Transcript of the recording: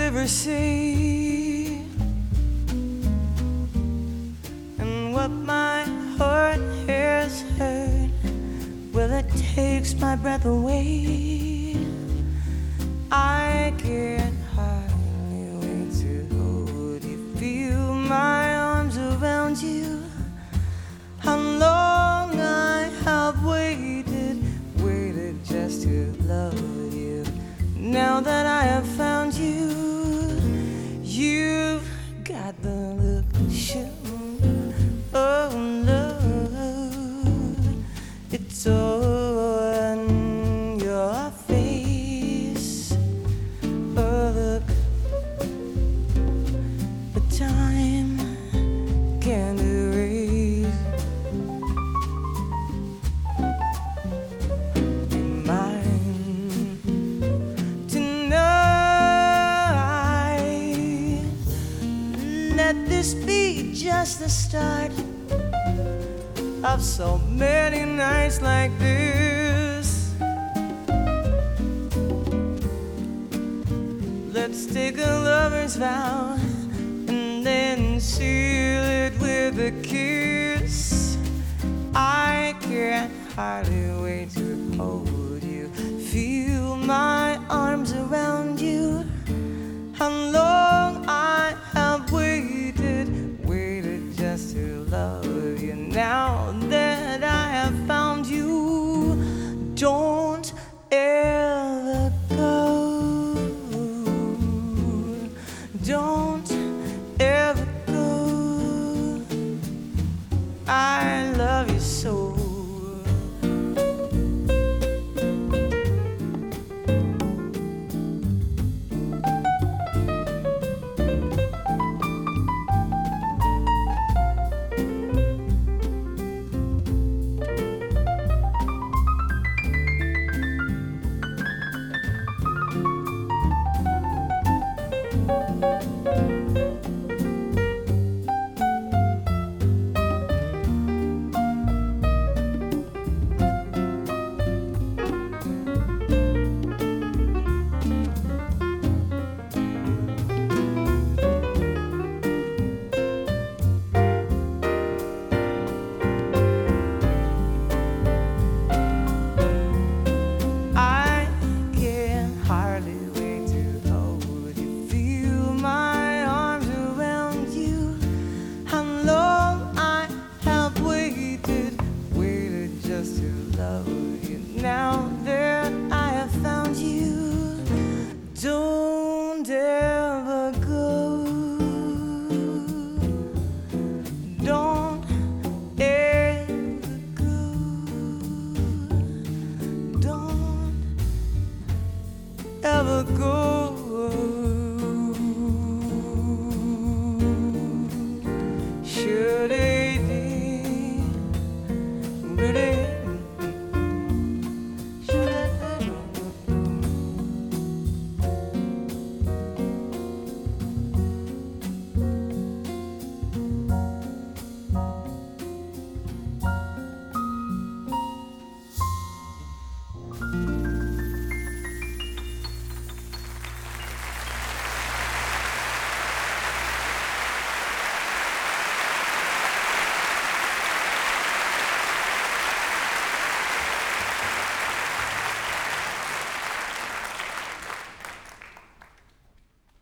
ever say, and what my heart has heard, well, it takes my breath away. I can't hardly wait to hold you, feel my arms around you. How long I have waited just to love you. Now that I have found you, you've got the look to show. Oh, love, it's on your face. Oh, look, the time can't erase. Be mine tonight. Let this be just the start of so many nights like this. Let's take a lover's vow and then seal it with a kiss. I can't hardly wait to hold you, feel my arms around you. How long I have waited just to love you. Now that I have found you, don't ever go. Don't